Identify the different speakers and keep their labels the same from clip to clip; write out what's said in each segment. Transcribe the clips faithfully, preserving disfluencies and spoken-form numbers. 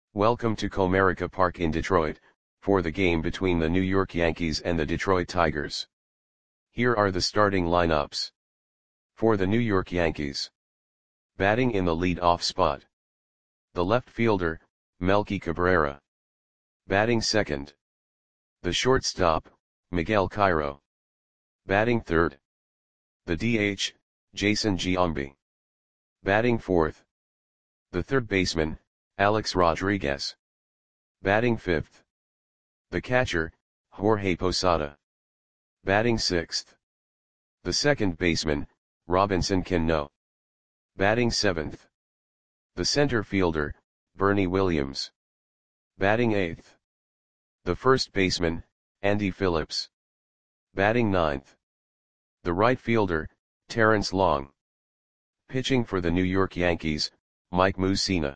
Speaker 1: Welcome to Comerica Park in Detroit, for the game between the New York Yankees and the Detroit Tigers. Here are the starting lineups. For the New York Yankees. Batting in the lead-off spot. The left fielder, Melky Cabrera. Batting second. The shortstop, Miguel Cairo. Batting third. The D H, Jason Giambi. Batting fourth. The third baseman, Alex Rodriguez. Batting fifth. The catcher, Jorge Posada. Batting sixth. The second baseman, Robinson Cano. Batting seventh. The center fielder, Bernie Williams. Batting eighth. The first baseman, Andy Phillips. Batting ninth. The right fielder, Terrence Long. Pitching for the New York Yankees, Mike Mussina.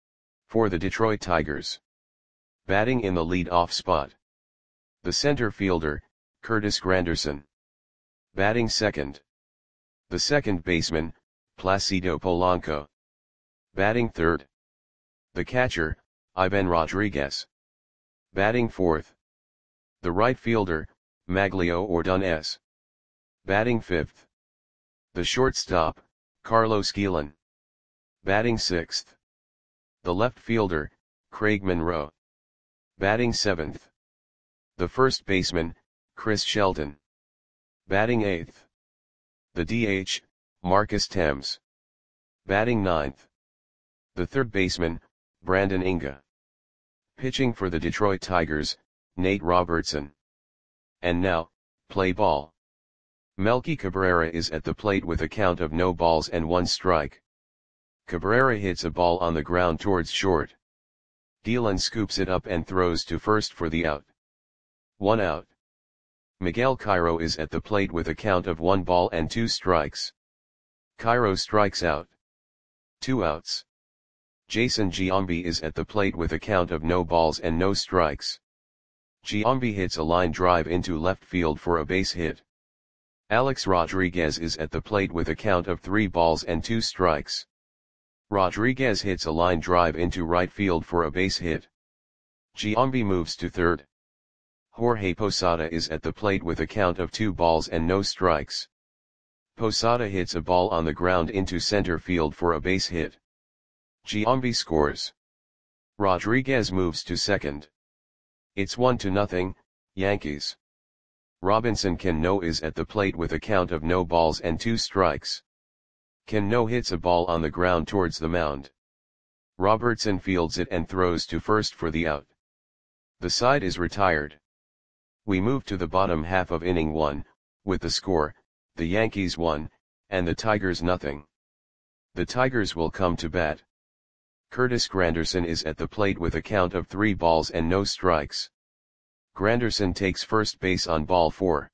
Speaker 1: For the Detroit Tigers. Batting in the lead-off spot. The center fielder, Curtis Granderson. Batting second. The second baseman, Placido Polanco. Batting third. The catcher, Ivan Rodriguez. Batting fourth. The right fielder, Maglio Ordonez. Batting fifth. The shortstop, Carlos Guillen. Batting sixth. The left fielder, Craig Monroe. Batting seventh. The first baseman, Chris Shelton. Batting eighth. The D H, Marcus Thames. Batting ninth. The third baseman, Brandon Inga. Pitching for the Detroit Tigers, Nate Robertson. And now, play ball. Melky Cabrera is at the plate with a count of no balls and one strike. Cabrera hits a ball on the ground towards short. Guillen scoops it up and throws to first for the out. One out. Miguel Cairo is at the plate with a count of one ball and two strikes. Cairo strikes out. Two outs. Jason Giambi is at the plate with a count of no balls and no strikes. Giambi hits a line drive into left field for a base hit. Alex Rodriguez is at the plate with a count of three balls and two strikes. Rodriguez hits a line drive into right field for a base hit. Giambi moves to third. Jorge Posada is at the plate with a count of two balls and no strikes. Posada hits a ball on the ground into center field for a base hit. Giambi scores. Rodriguez moves to second. It's one to nothing, Yankees. Robinson Cano is at the plate with a count of no balls and two strikes. Cano hits a ball on the ground towards the mound. Robertson fields it and throws to first for the out. The side is retired. We move to the bottom half of inning one, with the score, the Yankees one, and the Tigers nothing. The Tigers will come to bat. Curtis Granderson is at the plate with a count of three balls and no strikes. Granderson takes first base on ball four.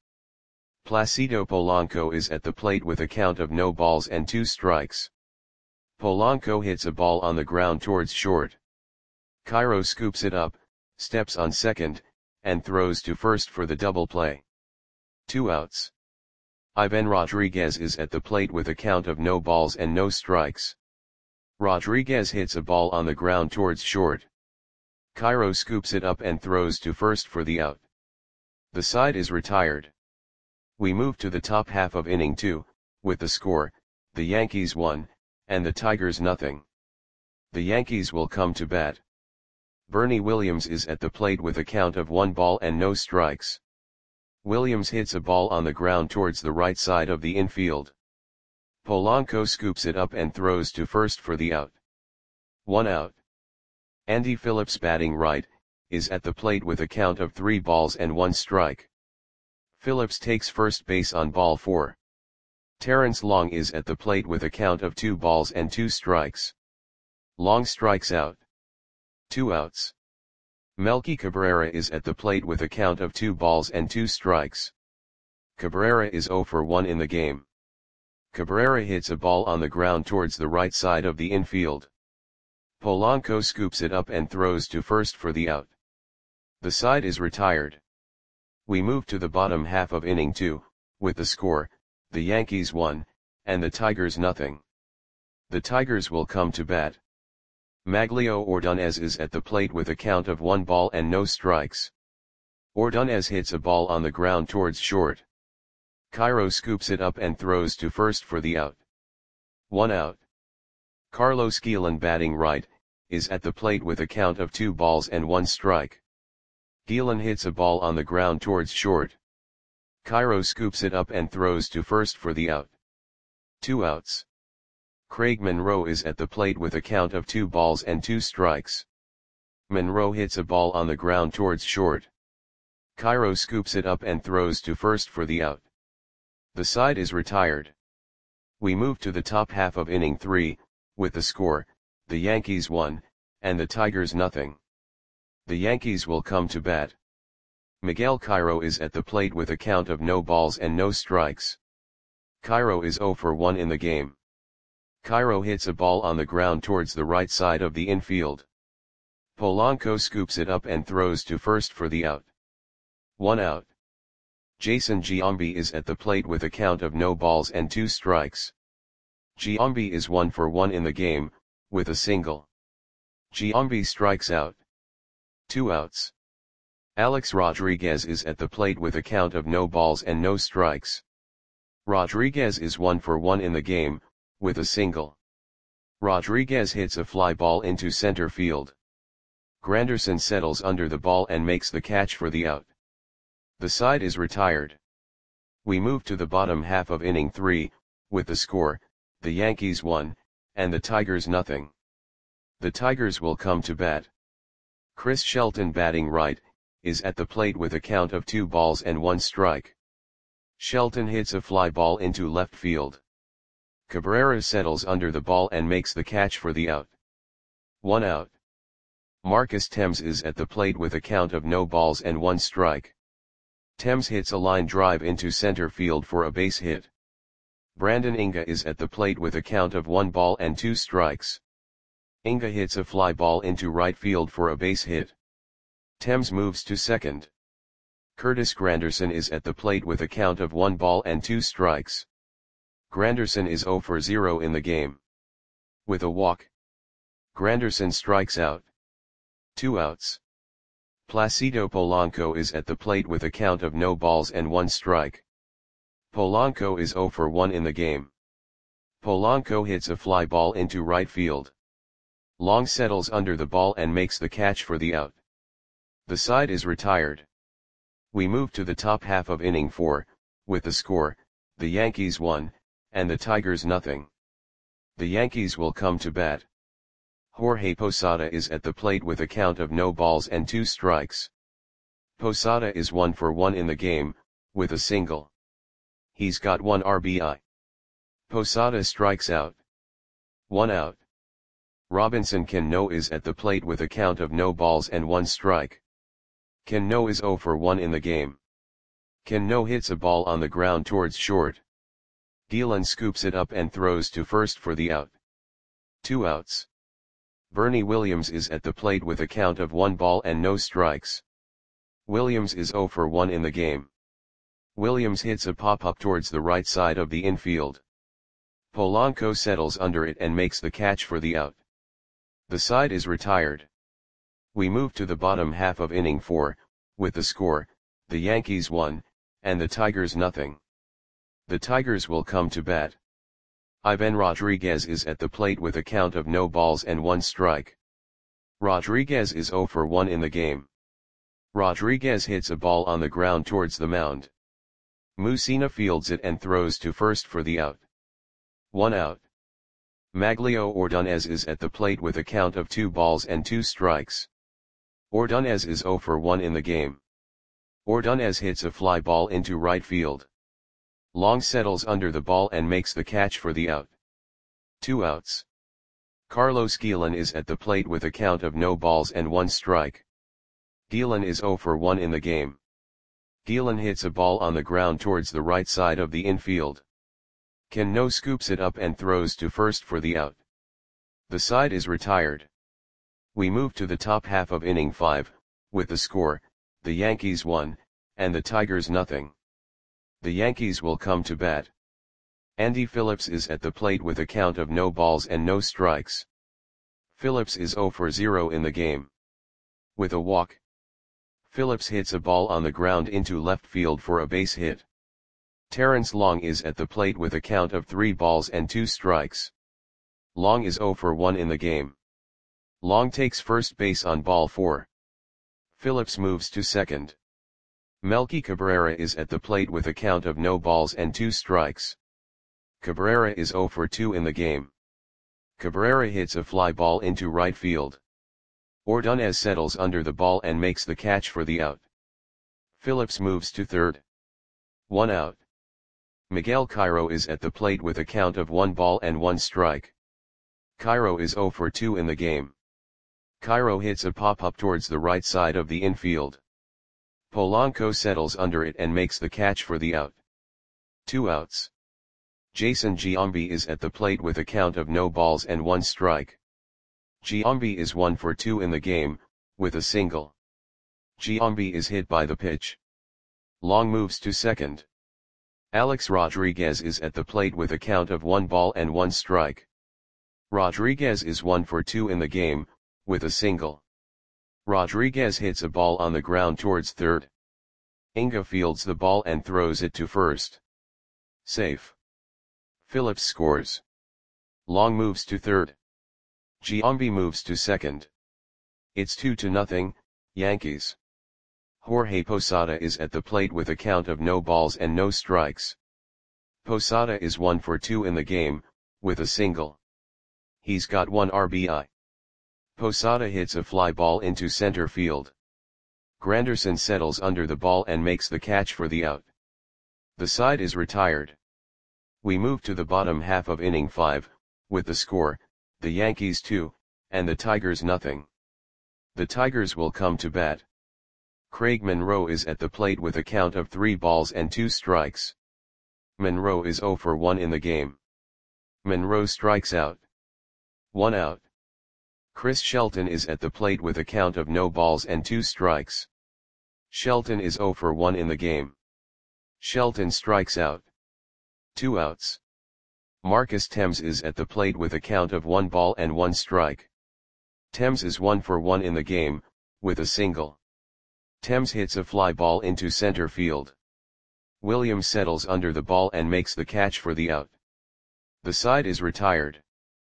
Speaker 1: Placido Polanco is at the plate with a count of no balls and two strikes. Polanco hits a ball on the ground towards short. Cairo scoops it up, steps on second, and throws to first for the double play. Two outs. Ivan Rodriguez is at the plate with a count of no balls and no strikes. Rodriguez hits a ball on the ground towards short. Cairo scoops it up and throws to first for the out. The side is retired. We move to the top half of inning two, with the score, the Yankees one, and the Tigers nothing. The Yankees will come to bat. Bernie Williams is at the plate with a count of one ball and no strikes. Williams hits a ball on the ground towards the right side of the infield. Polanco scoops it up and throws to first for the out. One out. Andy Phillips, batting right, is at the plate with a count of three balls and one strike. Phillips takes first base on ball four. Terrence Long is at the plate with a count of two balls and two strikes. Long strikes out. Two outs. Melky Cabrera is at the plate with a count of two balls and two strikes. Cabrera is zero for one in the game. Cabrera hits a ball on the ground towards the right side of the infield. Polanco scoops it up and throws to first for the out. The side is retired. We move to the bottom half of inning two, with the score, the Yankees one, and the Tigers nothing. The Tigers will come to bat. Maglio Ordonez is at the plate with a count of one ball and no strikes. Ordonez hits a ball on the ground towards short. Cairo scoops it up and throws to first for the out. One out. Carlos Guillen, batting right, is at the plate with a count of two balls and one strike. Guillen hits a ball on the ground towards short. Cairo scoops it up and throws to first for the out. Two outs. Craig Monroe is at the plate with a count of two balls and two strikes. Monroe hits a ball on the ground towards short. Cairo scoops it up and throws to first for the out. The side is retired. We move to the top half of inning three, with the score, the Yankees one, and the Tigers nothing. The Yankees will come to bat. Miguel Cairo is at the plate with a count of no balls and no strikes. Cairo is zero for one in the game. Cairo hits a ball on the ground towards the right side of the infield. Polanco scoops it up and throws to first for the out. One out. Jason Giambi is at the plate with a count of no balls and two strikes. Giambi is one for one in the game, with a single. Giambi strikes out. Two outs. Alex Rodriguez is at the plate with a count of no balls and no strikes. Rodriguez is one for one in the game, with a single. Rodriguez hits a fly ball into center field. Granderson settles under the ball and makes the catch for the out. The side is retired. We move to the bottom half of inning three, with the score, the Yankees one, and the Tigers nothing. The Tigers will come to bat. Chris Shelton, batting right, is at the plate with a count of two balls and one strike. Shelton hits a fly ball into left field. Cabrera settles under the ball and makes the catch for the out. One out. Marcus Thames is at the plate with a count of no balls and one strike. Thames hits a line drive into center field for a base hit. Brandon Inga is at the plate with a count of one ball and two strikes. Inga hits a fly ball into right field for a base hit. Thames moves to second. Curtis Granderson is at the plate with a count of one ball and two strikes. Granderson is zero for zero in the game. With a walk, Granderson strikes out. Two outs. Placido Polanco is at the plate with a count of no balls and one strike. Polanco is zero for one in the game. Polanco hits a fly ball into right field. Long settles under the ball and makes the catch for the out. The side is retired. We move to the top half of inning four, with the score, the Yankees one, and the Tigers nothing. The Yankees will come to bat. Jorge Posada is at the plate with a count of no balls and two strikes. Posada is one for one in the game, with a single. He's got one R B I. Posada strikes out. One out. Robinson Cano is at the plate with a count of no balls and one strike. Cano is zero for one in the game. Cano hits a ball on the ground towards short. Guillen scoops it up and throws to first for the out. Two outs. Bernie Williams is at the plate with a count of one ball and no strikes. Williams is zero for one in the game. Williams hits a pop-up towards the right side of the infield. Polanco settles under it and makes the catch for the out. The side is retired. We move to the bottom half of inning four, with the score, the Yankees one, and the Tigers nothing. The Tigers will come to bat. Ivan Rodriguez is at the plate with a count of no balls and one strike. Rodriguez is zero for one in the game. Rodriguez hits a ball on the ground towards the mound. Mussina fields it and throws to first for the out. One out. Maglio Ordonez is at the plate with a count of two balls and two strikes. Ordonez is zero for one in the game. Ordonez hits a fly ball into right field. Long settles under the ball and makes the catch for the out. Two outs. Carlos Guillen is at the plate with a count of no balls and one strike. Guillen is zero for one in the game. Guillen hits a ball on the ground towards the right side of the infield. Cano scoops it up and throws to first for the out. The side is retired. We move to the top half of inning five, with the score, the Yankees one, and the Tigers nothing. The Yankees will come to bat. Andy Phillips is at the plate with a count of no balls and no strikes. Phillips is zero for zero in the game. With a walk, Phillips hits a ball on the ground into left field for a base hit. Terrence Long is at the plate with a count of three balls and two strikes. Long is zero for one in the game. Long takes first base on ball four. Phillips moves to second. Melky Cabrera is at the plate with a count of no balls and two strikes. Cabrera is zero for two in the game. Cabrera hits a fly ball into right field. Ordonez settles under the ball and makes the catch for the out. Phillips moves to third. One out. Miguel Cairo is at the plate with a count of one ball and one strike. Cairo is zero for two in the game. Cairo hits a pop-up towards the right side of the infield. Polanco settles under it and makes the catch for the out. Two outs. Jason Giambi is at the plate with a count of no balls and one strike. Giambi is one for two in the game, with a single. Giambi is hit by the pitch. Long moves to second. Alex Rodriguez is at the plate with a count of one ball and one strike. Rodriguez is one for two in the game, with a single. Rodriguez hits a ball on the ground towards third. Inga fields the ball and throws it to first. Safe. Phillips scores. Long moves to third. Giambi moves to second. It's two to nothing, Yankees. Jorge Posada is at the plate with a count of no balls and no strikes. Posada is one for two in the game, with a single. He's got one R B I. Posada hits a fly ball into center field. Granderson settles under the ball and makes the catch for the out. The side is retired. We move to the bottom half of inning five, with the score, the Yankees two, and the Tigers nothing. The Tigers will come to bat. Craig Monroe is at the plate with a count of three balls and two strikes. Monroe is zero for one in the game. Monroe strikes out. One out. Chris Shelton is at the plate with a count of no balls and two strikes. Shelton is zero for one in the game. Shelton strikes out. Two outs. Marcus Thames is at the plate with a count of one ball and one strike. Thames is one for one in the game, with a single. Thames hits a fly ball into center field. Williams settles under the ball and makes the catch for the out. The side is retired.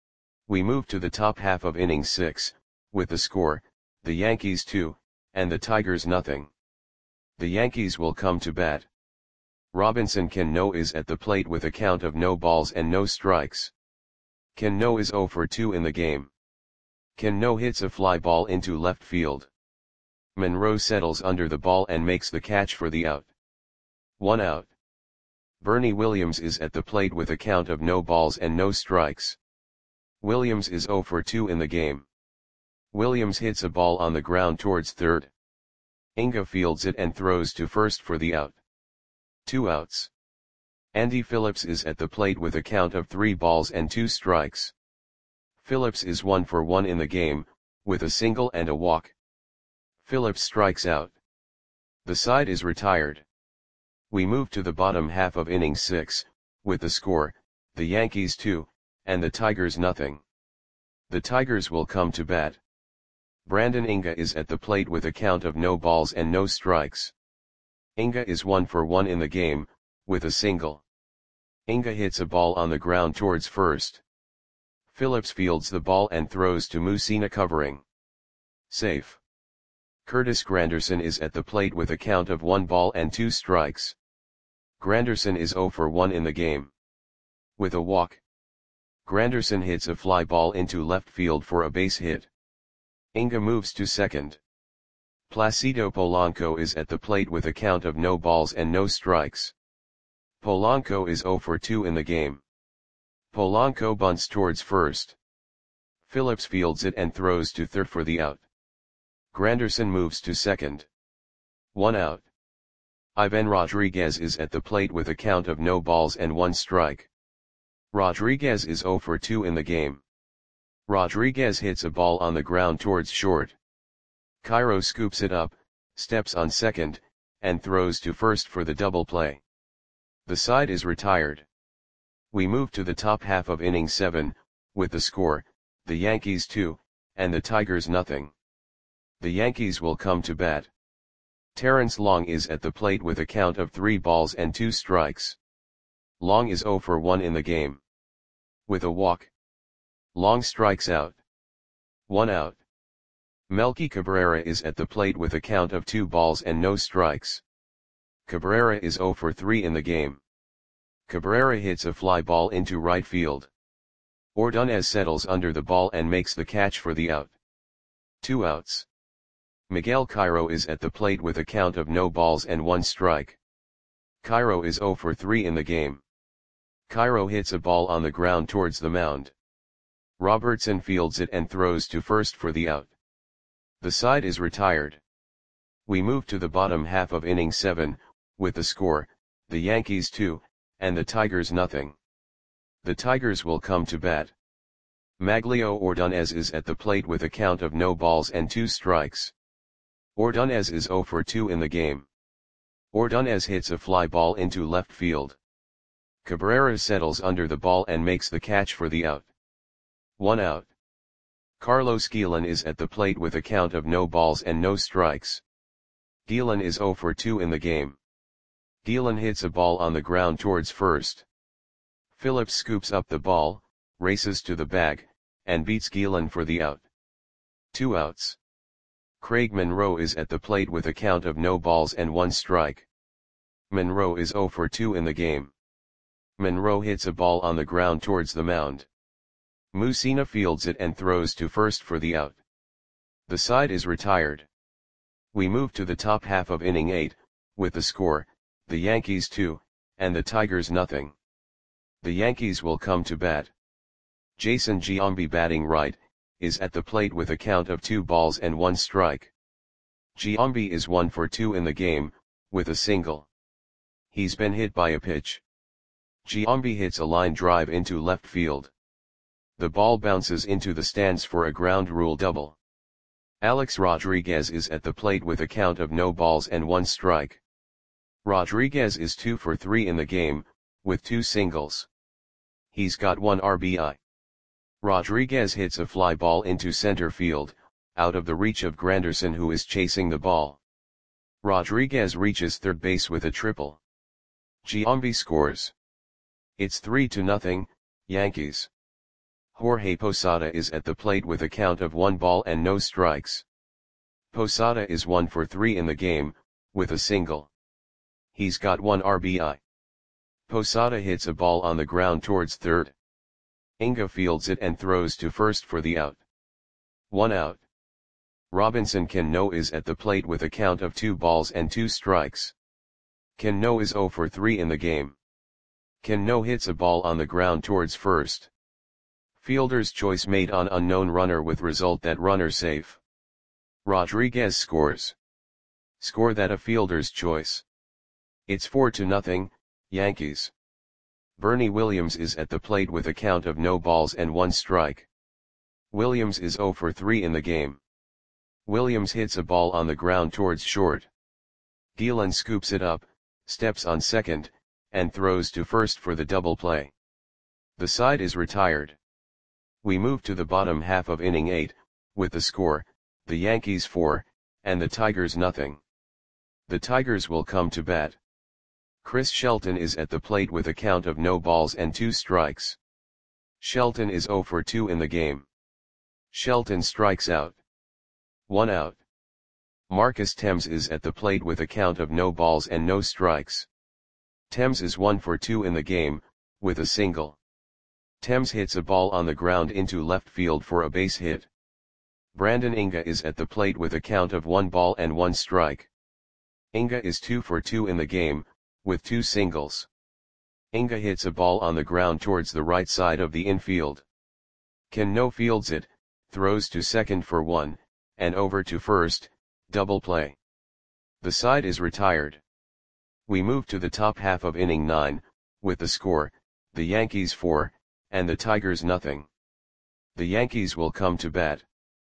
Speaker 1: We move to the top half of inning six, with the score, the Yankees two, and the Tigers nothing. The Yankees will come to bat. Robinson Cano is at the plate with a count of no balls and no strikes. Cano is zero for two in the game. Cano hits a fly ball into left field. Monroe settles under the ball and makes the catch for the out. One out. Bernie Williams is at the plate with a count of no balls and no strikes. Williams is zero for two in the game. Williams hits a ball on the ground towards third. Inga fields it and throws to first for the out. Two outs. Andy Phillips is at the plate with a count of three balls and two strikes. Phillips is one for one in the game, with a single and a walk. Phillips strikes out. The side is retired. We move to the bottom half of inning six, with the score, the Yankees two, and the Tigers nothing. The Tigers will come to bat. Brandon Inga is at the plate with a count of no balls and no strikes. Inga is one for one in the game, with a single. Inga hits a ball on the ground towards first. Phillips fields the ball and throws to Mussina covering. Safe. Curtis Granderson is at the plate with a count of one ball and two strikes. Granderson is zero for one in the game. With a walk, Granderson hits a fly ball into left field for a base hit. Inga moves to second. Placido Polanco is at the plate with a count of no balls and no strikes. Polanco is zero for two in the game. Polanco bunts towards first. Phillips fields it and throws to third for the out. Granderson moves to second. One out. Ivan Rodriguez is at the plate with a count of no balls and one strike. Rodriguez is zero for two in the game. Rodriguez hits a ball on the ground towards short. Cairo scoops it up, steps on second, and throws to first for the double play. The side is retired. We move to the top half of inning seven, with the score, the Yankees two, and the Tigers nothing. The Yankees will come to bat. Terrence Long is at the plate with a count of three balls and two strikes. Long is zero for one in the game. With a walk, Long strikes out. One out. Melky Cabrera is at the plate with a count of two balls and no strikes. Cabrera is zero for three in the game. Cabrera hits a fly ball into right field. Ordonez settles under the ball and makes the catch for the out. Two outs. Miguel Cairo is at the plate with a count of no balls and one strike. Cairo is zero for three in the game. Cairo hits a ball on the ground towards the mound. Robertson fields it and throws to first for the out. The side is retired. We move to the bottom half of inning seven, with the score, the Yankees two, and the Tigers nothing. The Tigers will come to bat. Maglio Ordonez is at the plate with a count of no balls and two strikes. Ordonez is zero for two in the game. Ordonez hits a fly ball into left field. Cabrera settles under the ball and makes the catch for the out. One out. Carlos Guillen is at the plate with a count of no balls and no strikes. Guillen is zero for two in the game. Guillen hits a ball on the ground towards first. Phillips scoops up the ball, races to the bag, and beats Guillen for the out. Two outs. Craig Monroe is at the plate with a count of no balls and one strike. Monroe is zero for two in the game. Monroe hits a ball on the ground towards the mound. Mussina fields it and throws to first for the out. The side is retired. We move to the top half of inning eight, with the score, the Yankees two, and the Tigers nothing. The Yankees will come to bat. Jason Giambi, batting right, is at the plate with a count of two balls and one strike. Giambi is one for two in the game, with a single. He's been hit by a pitch. Giambi hits a line drive into left field. The ball bounces into the stands for a ground rule double. Alex Rodriguez is at the plate with a count of no balls and one strike. Rodriguez is two for three in the game, with two singles. He's got one R B I. Rodriguez hits a fly ball into center field, out of the reach of Granderson, who is chasing the ball. Rodriguez reaches third base with a triple. Giambi scores. It's three to nothing, Yankees. Jorge Posada is at the plate with a count of one ball and no strikes. Posada is one for three in the game, with a single. He's got one R B I. Posada hits a ball on the ground towards third. Inga fields it and throws to first for the out. One out. Robinson Cano is at the plate with a count of two balls and two strikes. Cano is zero for three in the game. Cano hits a ball on the ground towards first. Fielder's choice made on unknown runner, with result that runner safe. Rodriguez scores. Score that a fielder's choice. It's four to nothing, Yankees. Bernie Williams is at the plate with a count of no balls and one strike. Williams is zero for three in the game. Williams hits a ball on the ground towards short. Guillen scoops it up, steps on second, and throws to first for the double play. The side is retired. We move to the bottom half of inning eight, with the score, the Yankees four, and the Tigers nothing. The Tigers will come to bat. Chris Shelton is at the plate with a count of no balls and two strikes. Shelton is zero for two in the game. Shelton strikes out. One out. Marcus Thames is at the plate with a count of no balls and no strikes. Thames is one for two in the game, with a single. Thames hits a ball on the ground into left field for a base hit. Brandon Inga is at the plate with a count of one ball and one strike. Inga is two for two in the game, with two singles. Inga hits a ball on the ground towards the right side of the infield. Cano fields it, throws to second for one, and over to first, double play. The side is retired. We move to the top half of inning nine, with the score, the Yankees four, and the Tigers nothing. The Yankees will come to bat.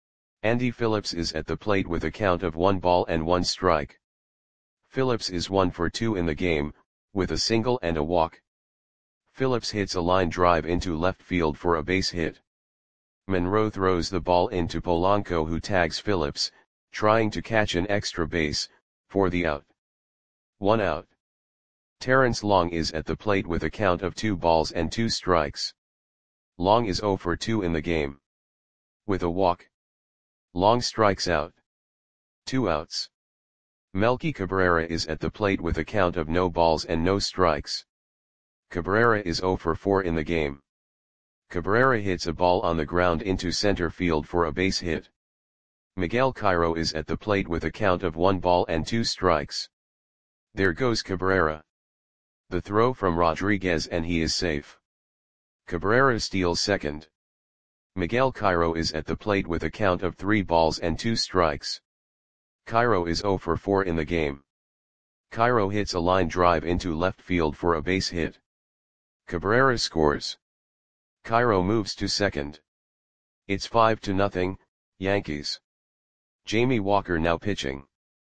Speaker 1: Andy Phillips is at the plate with a count of one ball and one strike. Phillips is one for two in the game, with a single and a walk. Phillips hits a line drive into left field for a base hit. Monroe throws the ball into Polanco, who tags Phillips, trying to catch an extra base, for the out. One out. Terrence Long is at the plate with a count of two balls and two strikes. Long is zero for two in the game. With a walk, Long strikes out. Two outs. Melky Cabrera is at the plate with a count of no balls and no strikes. Cabrera is zero for four in the game. Cabrera hits a ball on the ground into center field for a base hit. Miguel Cairo is at the plate with a count of one ball and two strikes. There goes Cabrera. The throw from Rodriguez and he is safe. Cabrera steals second. Miguel Cairo is at the plate with a count of three balls and two strikes. Cairo is zero for four in the game. Cairo hits a line drive into left field for a base hit. Cabrera scores. Cairo moves to second. It's five to nothing, Yankees. Jamie Walker now pitching.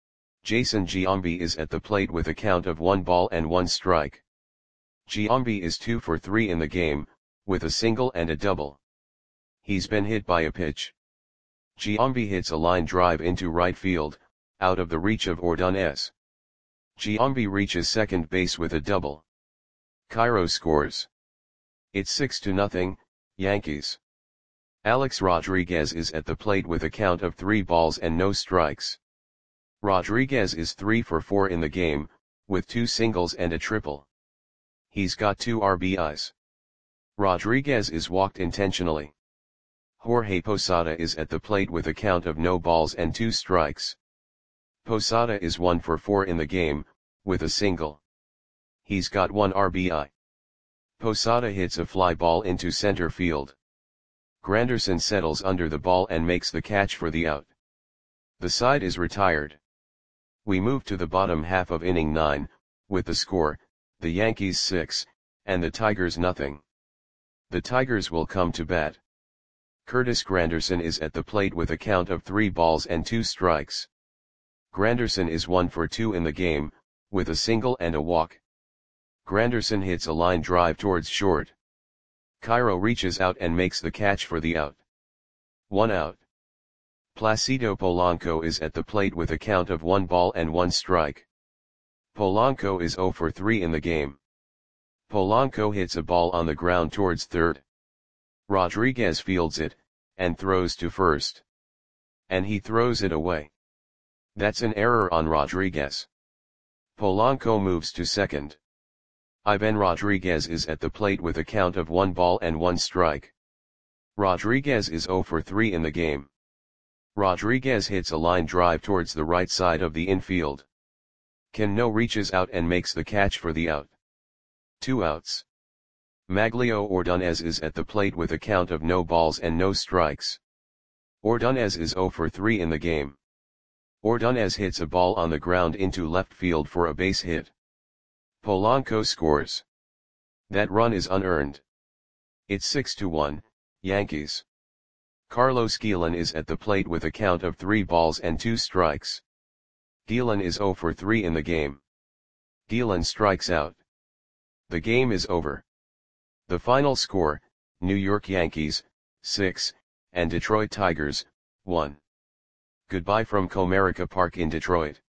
Speaker 1: Jason Giambi is at the plate with a count of one ball and one strike. Giambi is two for three in the game, with a single and a double. He's been hit by a pitch. Giambi hits a line drive into right field, out of the reach of Ordonez. Giambi reaches second base with a double. Cairo scores. It's six to nothing, Yankees. Alex Rodriguez is at the plate with a count of three balls and no strikes. Rodriguez is three for four in the game, with two singles and a triple. He's got two R B Is. Rodriguez is walked intentionally. Jorge Posada is at the plate with a count of no balls and two strikes. Posada is one for four in the game, with a single. He's got one R B I. Posada hits a fly ball into center field. Granderson settles under the ball and makes the catch for the out. The side is retired. We move to the bottom half of inning nine, with the score, the Yankees six, and the Tigers nothing. The Tigers will come to bat. Curtis Granderson is at the plate with a count of three balls and two strikes. Granderson is one for two in the game, with a single and a walk. Granderson hits a line drive towards short. Cairo reaches out and makes the catch for the out. One out. Placido Polanco is at the plate with a count of one ball and one strike. Polanco is zero for three in the game. Polanco hits a ball on the ground towards third. Rodriguez fields it, and throws to first. And he throws it away. That's an error on Rodriguez. Polanco moves to second. Ivan Rodriguez is at the plate with a count of one ball and one strike. Rodriguez is zero for three in the game. Rodriguez hits a line drive towards the right side of the infield. Cano reaches out and makes the catch for the out. Two outs. Maglio Ordonez is at the plate with a count of no balls and no strikes. Ordonez is zero for three in the game. Ordonez hits a ball on the ground into left field for a base hit. Polanco scores. That run is unearned. It's six to one, Yankees. Carlos Guillen is at the plate with a count of three balls and two strikes. Guillen is zero for three in the game. Guillen strikes out. The game is over. The final score, New York Yankees, six, and Detroit Tigers, one. Goodbye from Comerica Park in Detroit.